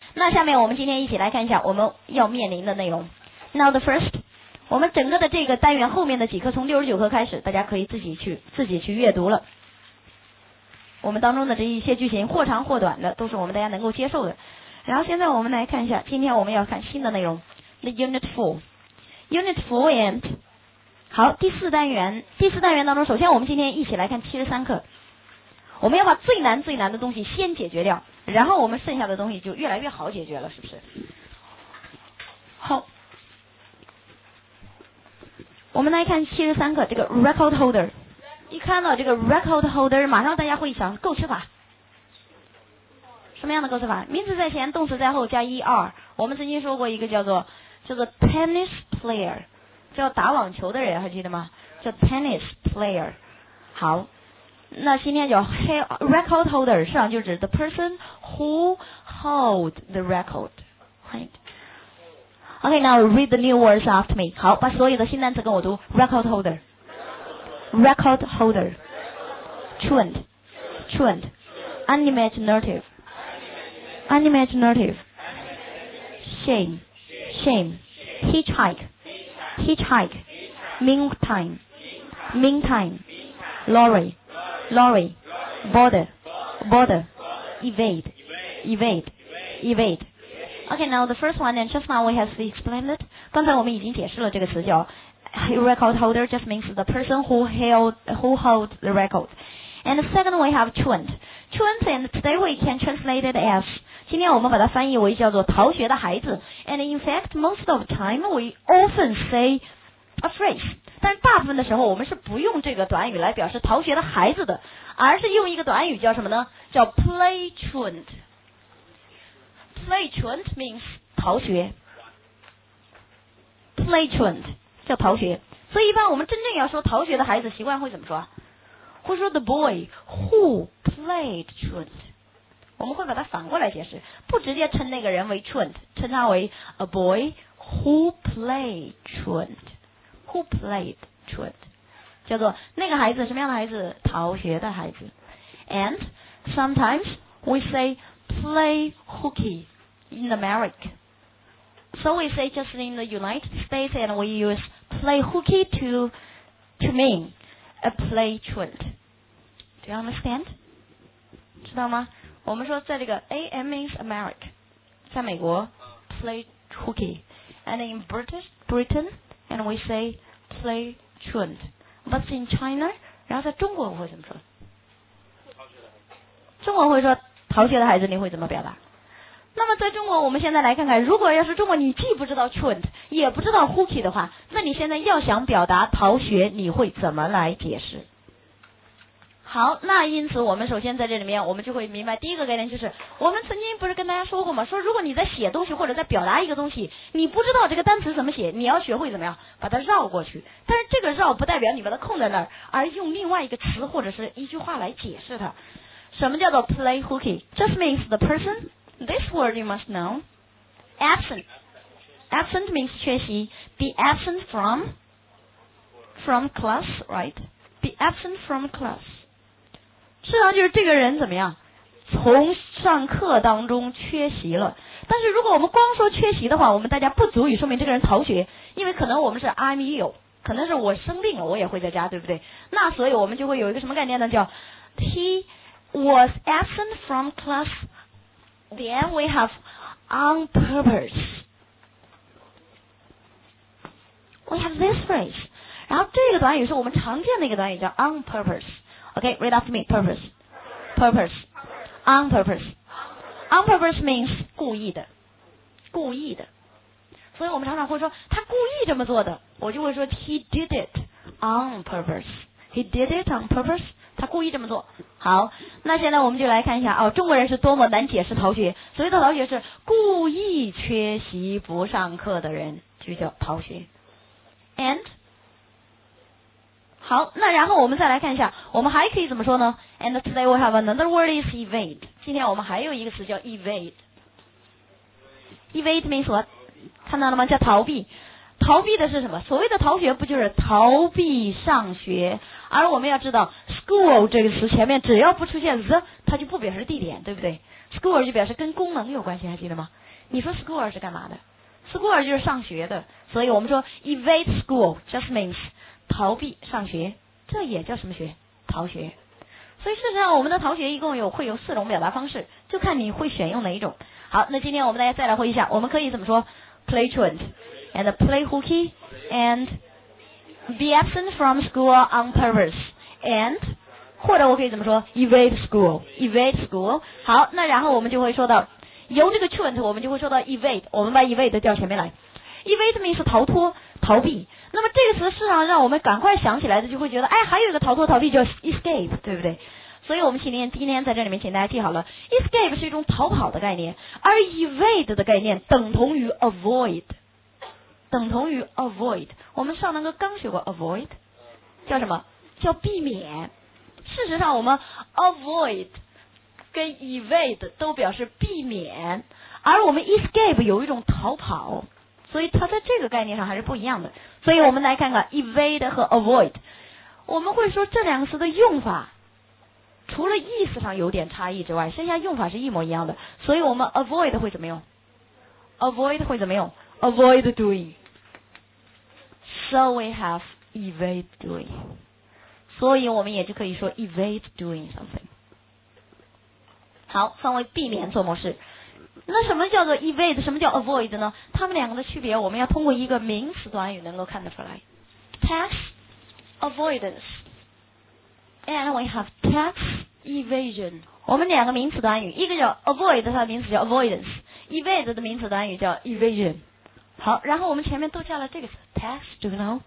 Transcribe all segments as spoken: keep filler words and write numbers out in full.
那下面我们今天一起来看一下我们要面临的内容。Now the first， 我们整个的这个单元后面的几课从六十九课开始，大家可以自己去自己去阅读了。我们当中的这一些句型或长或短的，都是我们大家能够接受的。然后现在我们来看一下，今天我们要看新的内容 ，The Unit Four，Unit Four and 好，第四单元，第四单元当中，首先我们今天一起来看七十三课。我们要把最难最难的东西先解决掉，然后我们剩下的东西就越来越好解决了，是不是？好，我们来看七十三课这个 record holder。一看到这个 record holder， 马上大家会想构词法。什么样的构词法？名词在前，动词在后，加 er。我们曾经说过一个叫做叫做 tennis player， 叫打网球的人，还记得吗？叫 tennis player。好。那今天叫 record holder， 实际上就指 the person who hold the record， right？ Okay, now read the new words after me。 好，把所有的新单词跟我读 record holder record holder truant truant unimaginative unimaginative shame shame hitchhike hitchhike meantime meantime lorry lorry, border, border, evade, evade, evade. Okay, now the first one, and just now we have explained it. 刚才我们已经解释了这个词叫 record holder, just means the person who held, who holds the record. And the second we have truant. Truant, and today we can translate it as 今天我们把它翻译为叫做逃学的孩子。And in fact, most of the time we often say a phrase。但是大部分的时候，我们是不用这个短语来表示逃学的孩子的，而是用一个短语叫什么呢？叫 play truant。play truant means 逃学。play truant 叫逃学。所以一般我们真正要说逃学的孩子，习惯会怎么说？会说 the boy who played truant。我们会把它反过来解释，不直接称那个人为 truant， 称他为 a boy who played truant。Who played truant？ 叫做那个孩子，什么样的孩子？逃学的孩子。And sometimes we say play hooky in America. So we say just in the United States, and we use play hooky to to mean a play truant. Do you understand? 知道吗？我们说在这个 A M means America， 在美国 play hooky，and in British Britain。And we say play truant. But in China， 然后在中国我会怎么说？中国会说逃学的孩子，你会怎么表达？那么在中国，我们现在来看看，如果要是中国你既不知道 truant， 也不知道 hooky 的话，那你现在要想表达逃学，你会怎么来解释？好，那因此我们首先在这里面，我们就会明白第一个概念就是，我们曾经不是跟大家说过吗？说如果你在写东西或者在表达一个东西，你不知道这个单词怎么写，你要学会怎么样把它绕过去。但是这个绕不代表你把它空在那儿，而用另外一个词或者是一句话来解释它。什么叫做 play hooky？ Just means the person. This word you must know. Absent. Absent means 缺席。Be absent from from class, right? Be absent from class.事实上就是这个人怎么样，从上课当中缺席了。但是如果我们光说缺席的话，我们大家不足以说明这个人逃学，因为可能我们是 I'm ill， 可能是我生病了，我也会在家，对不对？那所以我们就会有一个什么概念呢？叫 He was absent from class. Then we have on purpose. We have this phrase. 然后这个短语是我们常见的一个短语，叫 on purpose。Okay, read after me. Purpose. Purpose. On purpose. On purpose means 故意的，故意的。所以我们常常会说他故意这么做的，我就会说 He did it on purpose. He did it on purpose. 他故意这么做。好，那现在我们就来看一下哦，中国人是多么难解释逃学。所谓的逃学是故意缺席不上课的人，就叫逃学。And好，那然后我们再来看一下，我们还可以怎么说呢 ？And today we have another word is evade。今天我们还有一个词叫 evade。evade means what？ 看到了吗？叫逃避。逃避的是什么？所谓的逃学不就是逃避上学？而我们要知道 school 这个词前面只要不出现 the， 它就不表示地点，对不对？ school 就表示跟功能有关系，还记得吗？ 你说 school 是干嘛的 ？school 就是上学的，所以我们说 evade school just means 逃避上学，这也叫什么学？逃学。所以事实上，我们的逃学一共有会有四种表达方式，就看你会选用哪一种。好，那今天我们大家再来会一下，我们可以怎么说 ？play truant and play hooky and be absent from school on purpose and 或者我可以怎么说 evade school evade school 好，那然后我们就会说到由这个 truant 我们就会说到 evade， 我们把 evade 调前面来， evade means 逃脱逃避，那么这个词事实上让我们赶快想起来的就会觉得哎还有一个逃脱逃避叫 escape 对不对，所以我们今天今天在这里面请大家记好了 escape 是一种逃跑的概念，而 evade 的概念等同于 avoid等同于 avoid， 我们上堂课刚学过 avoid 叫什么？叫避免。事实上我们 avoid 跟 evade 都表示避免，而我们 escape 有一种逃跑，所以它在这个概念上还是不一样的。所以我们来看看 evade 和 avoid， 我们会说这两个词的用法除了意思上有点差异之外，剩下用法是一模一样的，所以我们 avoid 会怎么用 avoid 会怎么用 avoid doing， so we have evade doing， 所以我们也就可以说 evade doing something。 好，分为避免做模式。那什么叫做 evade， 什么叫 avoid 呢？它们两个的区别我们要通过一个名词短语能够看得出来， tax avoidance and we have tax evasion。 我们两个名词短语，一个叫 avoid， 它的名词叫 avoidance， evade 的名词短语叫 evasion。 好，然后我们前面都加了这个词 tax， do you know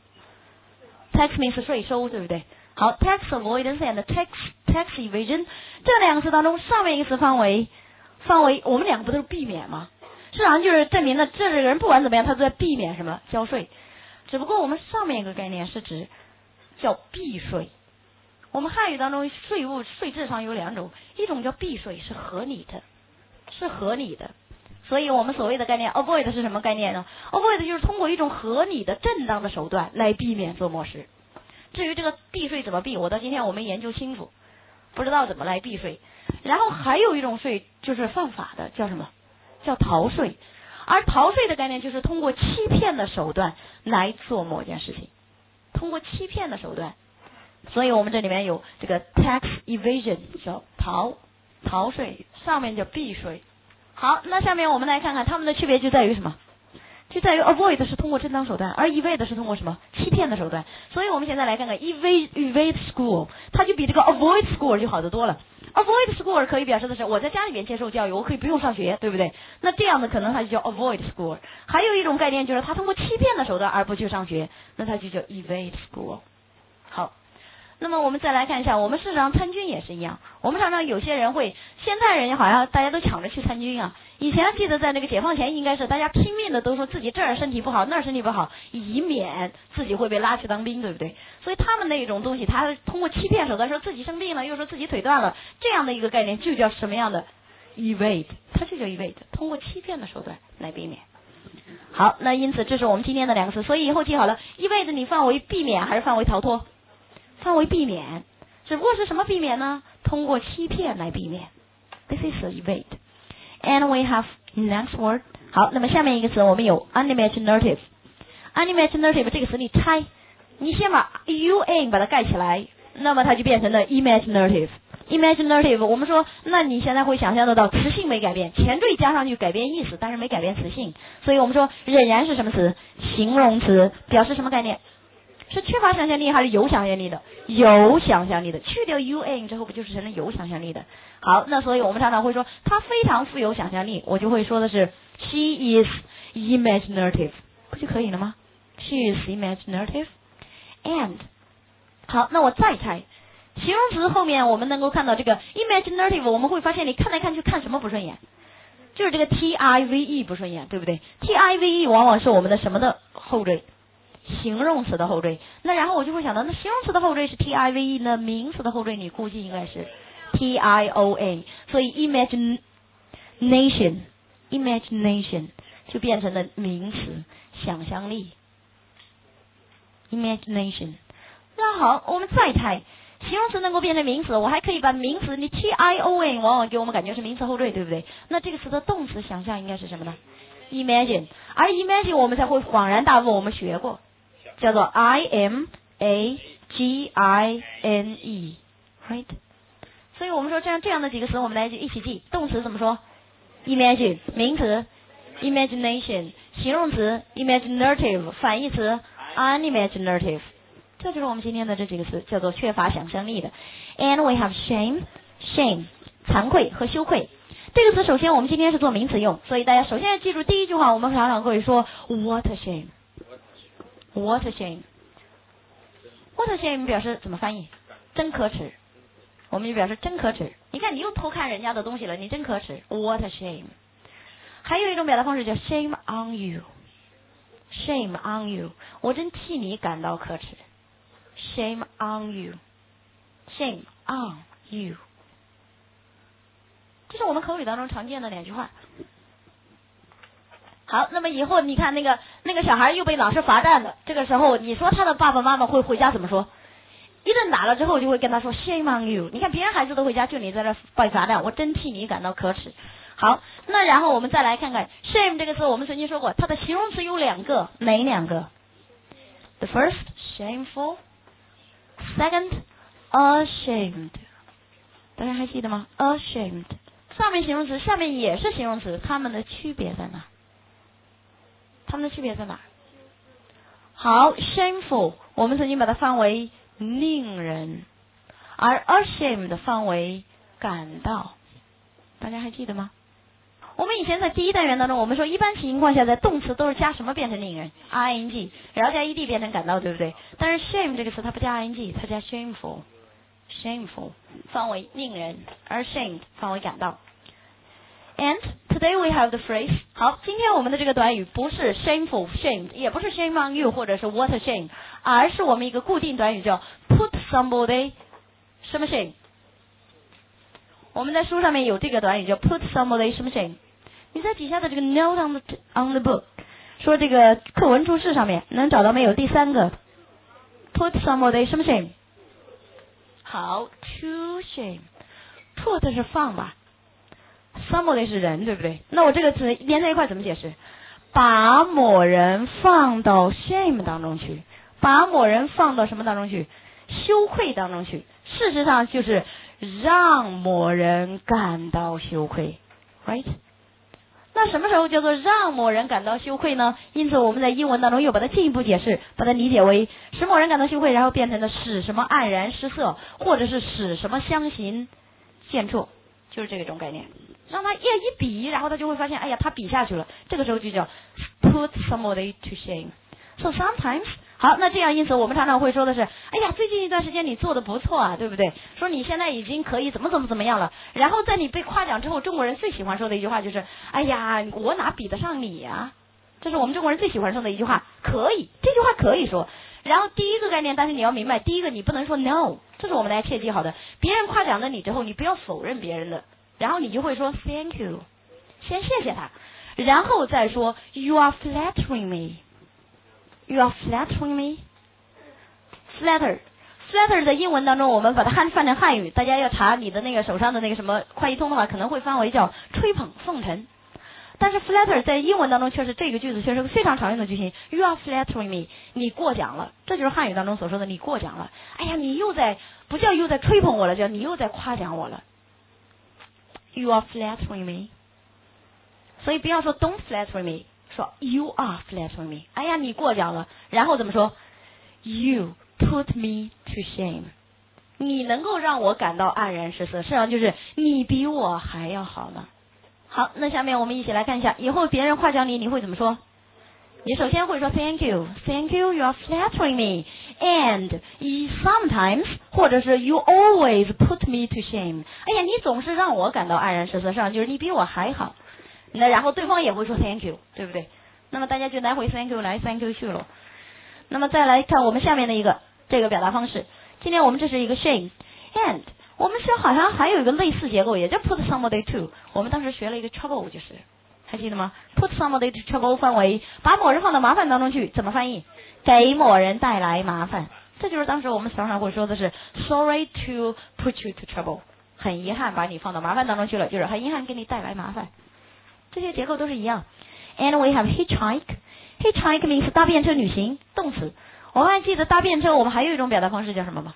tax means 税收对不对？好， tax avoidance and tax tax evasion 这两个词当中，上面一个词范围范围我们两个不都是避免吗？实际上就是证明了这个人不管怎么样他都在避免什么交税，只不过我们上面一个概念是指叫避税。我们汉语当中税务税制上有两种，一种叫避税，是合理的是合理的，所以我们所谓的概念 avoid 是什么概念呢？ avoid 就是通过一种合理的正当的手段来避免做模式。至于这个避税怎么避，我到今天我没研究清楚，不知道怎么来避税。然后还有一种税就是犯法的，叫什么？叫逃税。而逃税的概念就是通过欺骗的手段来做某件事情，通过欺骗的手段。所以我们这里面有这个 tax evasion 叫逃逃税，上面叫避税。好，那下面我们来看看它们的区别就在于什么？就在于 avoid 是通过正当手段，而 evade 是通过什么？欺骗的手段。所以我们现在来看看 evade evade school， 它就比这个 avoid school 就好得多了。avoid school 可以表示的是我在家里面接受教育，我可以不用上学，对不对？那这样的可能它就叫 avoid school。还有一种概念就是它通过欺骗的手段而不去上学，那它就叫 evade school。好。那么我们再来看一下，我们事实上参军也是一样，我们常常有些人会，现在人家好像大家都抢着去参军啊，以前记得在那个解放前应该是大家拼命的都说自己这儿身体不好那儿身体不好，以免自己会被拉去当兵，对不对？所以他们那种东西他通过欺骗手段说自己生病了，又说自己腿断了，这样的一个概念就叫什么样的 evade， 它就叫 evade， 通过欺骗的手段来避免。好，那因此这是我们今天的两个词，所以以后记好了 evade 你范围避免还是范围逃脱？范围避免，只不过是什么避免呢？通过欺骗来避免。This is evade. And we have next word. 好，那么下面一个词我们有 unimaginative。unimaginative 这个词你猜，你先把 un 把它盖起来，那么它就变成了 imaginative。imaginative 我们说，那你现在会想象得到词性没改变，前缀加上去改变意思，但是没改变词性，所以我们说仍然是什么词？形容词，表示什么概念？是缺乏想象力还是有想象力的？有想象力的，去掉 un 之后不就是成了有想象力的？好，那所以我们常常会说他非常富有想象力，我就会说的是 she is imaginative， 不就可以了吗？ she is imaginative and 好，那我再猜形容词后面我们能够看到这个 imaginative， 我们会发现你看来看去看什么不顺眼？就是这个 tive 不顺眼，对不对？ tive 往往是我们的什么的后缀？形容词的后缀。那然后我就会想到，那形容词的后缀是 tive， 那名词的后缀你估计应该是 tion， 所以 imagination imagination 就变成了名词，想象力 imagination。 那好，我们再猜形容词能够变成名词，我还可以把名词你 tion 往往给我们感觉是名词后缀，对不对？那这个词的动词想象应该是什么呢？ imagine， 而 imagine 我们才会恍然大悟，我们学过，叫做 I M A G I N E，right？ 所以我们说这样这样的几个词，我们来一起记。动词怎么说 ？imagine， 名词 imagination， 形容词 imaginative， 反义词 unimaginative。这就是我们今天的这几个词，叫做缺乏想象力的。And we have shame， shame， 惭愧和羞愧。这个词首先我们今天是做名词用，所以大家首先要记住第一句话，我们常常会说 What a shame，What a shame，What a shame 表示怎么翻译？真可耻。我们就表示真可耻。你看你又偷看人家的东西了，你真可耻。What a shame。还有一种表达方式叫 shame on you，shame on you， 我真替你感到可耻。Shame on you，shame on you。这是我们口语当中常见的两句话。好，那么以后你看那个那个小孩又被老师罚站了，这个时候你说他的爸爸妈妈会回家怎么说？一顿打了之后就会跟他说 shame on you。你看别人孩子都回家，就你在这被罚站，我真替你感到可耻。好，那然后我们再来看看 shame 这个词，我们曾经说过，它的形容词有两个，哪两个 ？The first shameful，second ashamed。大家还记得吗 ？ashamed。上面形容词，下面也是形容词，它们的区别在哪？它们的区别在哪？好 ，shameful 我们曾经把它翻为令人，而 ashamed 翻为感到，大家还记得吗？我们以前在第一单元当中，我们说一般情况下在动词都是加什么变成令人 ing， 然后加 ed 变成感到，对不对？但是 shame 这个词它不加 ing， 它加 shameful。Shameful 翻为令人，而 shamed 翻为感到。And today we have the phrase。好，今天我们的这个短语不是 shameful shamed， 也不是 shame on you 或者是 what a shame， 而是我们一个固定短语叫 put somebody 什么 shame。我们在书上面有这个短语叫 put somebody 什么 shame。你在底下的这个 note on the on the book 说这个课文注释上面能找到没有？第三个 put somebody 什么 shame。好 ，to shame，put 是放吧 ，somebody 是人，对不对？那我这个词连在一块怎么解释？把某人放到 shame 当中去，把某人放到什么当中去？羞愧当中去。事实上就是让某人感到羞愧 ，right？ 那什么时候叫做让某人感到羞愧呢？因此我们在英文当中又把它进一步解释，把它理解为使某人感到羞愧，然后变成了使什么黯然失色，或者是使什么相形见绌，就是这种概念。让他一一比，然后他就会发现，哎呀，他比下去了。这个时候就叫 put somebody to shame。So sometimes， 好，那这样因此我们常常会说的是，哎呀，最近一段时间你做的不错啊，对不对？说你现在已经可以怎么怎么怎么样了。然后在你被夸奖之后，中国人最喜欢说的一句话就是，哎呀，我哪比得上你呀、啊？这是我们中国人最喜欢说的一句话。可以，这句话可以说。然后第一个概念，但是你要明白，第一个你不能说 no， 这是我们大家切记好的。别人夸奖了你之后，你不要否认别人的，然后你就会说 thank you， 先谢谢他，然后再说 you are flattering me。You are flattering me. Flatter, flatter 在英文当中，我们把它汉翻成汉语，大家要查你的那个手上的那个什么快译通的话，可能会翻为叫吹捧奉承。但是 flatter 在英文当中却是这个句子却是个非常常用的句型。You are flattering me， 你过奖了，这就是汉语当中所说的你过奖了。哎呀，你又在不叫又在吹捧我了，叫你又在夸奖我了。You are flattering me， 所以不要说 don't flatter me。说 you are flattering me， 哎呀你过奖了，然后怎么说 you put me to shame， 你能够让我感到黯然失色，实际上就是你比我还要好呢。好，那下面我们一起来看一下，以后别人夸奖你你会怎么说？你首先会说 thank you thank you you are flattering me and you sometimes 或者是 you always put me to shame， 哎呀你总是让我感到黯然失色，实际上就是你比我还好。那然后对方也会说 thank you， 对不对？那么大家就来回 thank you 来 thank you 去了。那么再来看我们下面的一个这个表达方式。今天我们这是一个 shame and 我们是好像还有一个类似结构，也叫 put somebody to。我们当时学了一个 trouble， 就是还记得吗 ？put somebody to trouble 翻为把某人放到麻烦当中去，怎么翻译？给某人带来麻烦。这就是当时我们常常会说的是 sorry to put you to trouble， 很遗憾把你放到麻烦当中去了，就是很遗憾给你带来麻烦。这些结构都是一样 And we have hitchhike. Hitchhike means 搭便车旅行，动词。我们还记得搭便车，我们还有一种表达方式叫什么吗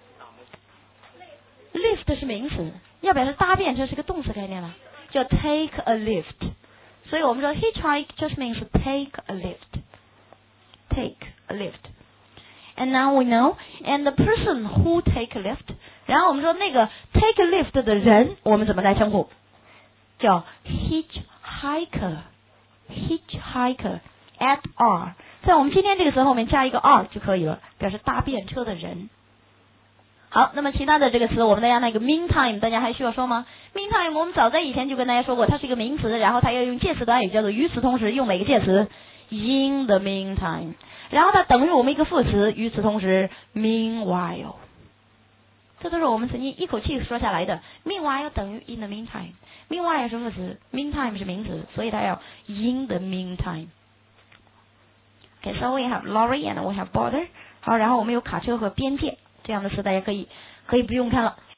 ？lift 是名词，要表示搭便车是个动词概念了，叫 take a lift。所以我们说 hitchhike just means take a lift. Take a lift. And now we know, and the person who take a lift. 然后我们说那个 take a lift 的人，我们怎么来称呼？叫 hitchhiker. Hitchhiker. At R. 在我们今天这个词后面加一个 R 就可以了，表示搭便车的人。好，那么其他的这个词，我们大家那个 meantime 大家还需要说吗？ meantime 我们早在以前就跟大家说过，它是一个名词，然后它要用介词短语叫做与此同时，用哪个介词 ？In the meantime。然后它等于我们一个副词，与此同时 meanwhile。这都是我们曾经一口气说下来的。meanwhile 等于 in the meantime。meanwhile 是副词 ，meantime 是名词，所以它要 in the meantime。Okay, so we have lorry and we have border. 好，然后我们有卡车和边界这样的词，大家可以可以不用看了。